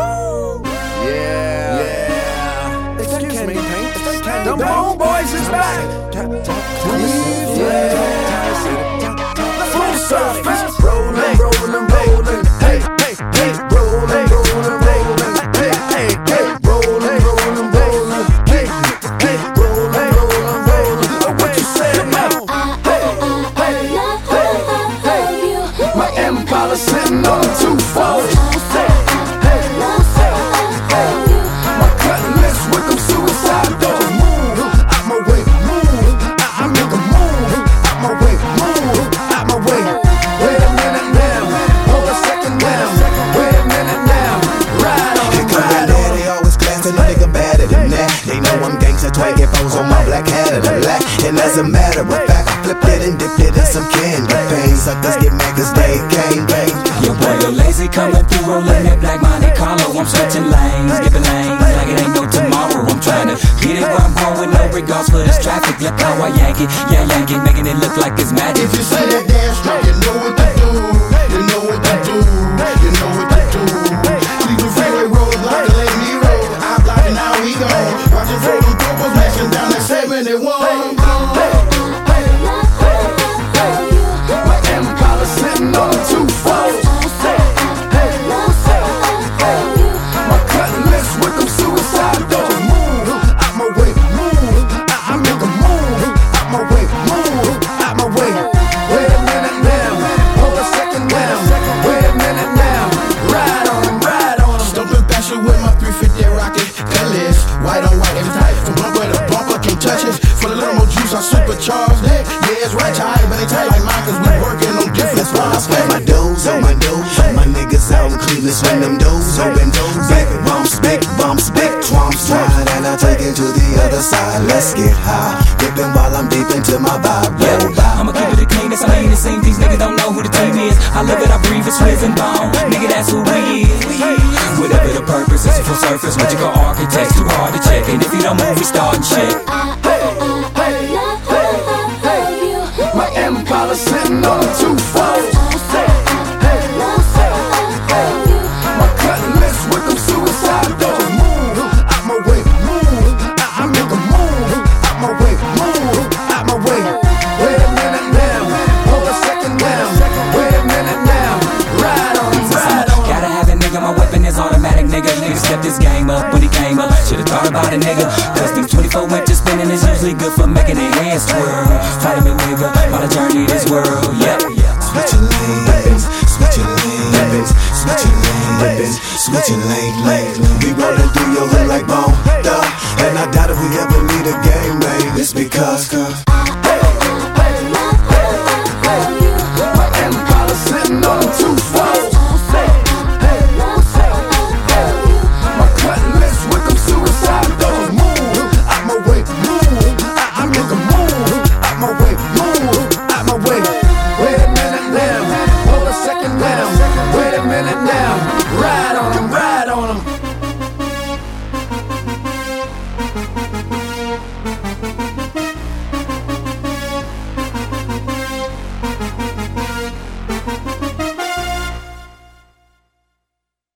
Yeah. Excuse me, Paint. The Bone Boys is back. Yeah. Full surface. Rolling, rolling, rolling. Hey, hey, hey. Rolling, rolling, rolling. Hey, hey, hey. Rolling, rolling, rolling. Hey, hey. Rolling, rolling, rolling. What you say now? Hey, hey, hey, hey. My Impala sitting on 2 fours. Twanking foes on my black hat and a black. And as a matter of fact, I flipped it and dipped it in some candy paint. Suckers get mad cause they can't bang. Your boy Lil Lazy coming through, rolling that black Monte Carlo. I'm switching lanes, skipping lanes like it ain't no tomorrow. I'm trying to get it where I'm going, no regards for this traffic. Look how I yank it, yeah, yank it, making it look like it's magic. If you say that damn straight, you know what to do. You know what to do. You know what to do. Leave the freeway road like a let me roll. I block it, now we go. Watch it for them doors, mashing down that 71. My Impala sitting on 2 fours. My cutlass with them suicide doors. Move out my way, move. I make a move out my way, move out my way. Wait a minute now, hold a second now. Wait a minute now, ride on him, ride on him. Stumping past you with my 350 rocket. Cutlass, white on white, every type. From bumper to bumper, can't touch it. For a little more juice, I supercharged it. Yeah, it's right tight, but ain't tight like mine, cause we working on different. That's why I spend my doze on my nose. My niggas out in Cleveland swing them doors open. Big bumps, big twumps. Ride and I take it to the other side. Let's get high, dipping while I'm deep into my vibe. Yeah, I'ma keep it clean, that's I mean it seems these niggas don't know who the team is. I live it, I breathe it, Swizz and Bone. Nigga, that's who we is. Whatever the purpose, it's a full surface. What you call architects, too hard to check. And if you don't move, we starting shit. My Impala sitting on 2 fours. My cutlass with them suicide doors. Move out my way, move. I make a move out my way, move out my way. Wait a minute now, hold a second now. Wait a minute now, ride on him, ride on him. Gotta have a nigga, my weapon is automatic, nigga. Nigga stepped this game up when he came up. Should've thought about a nigga, cause these 24 winter spinning is usually good for making their hands twirl. Fighting me, nigga, on a journey this world, yep. Switching lanes, switching lanes, switching lanes, switching lanes. We rollin' through your hood like Bone, and I doubt if we ever need a game, man. It's because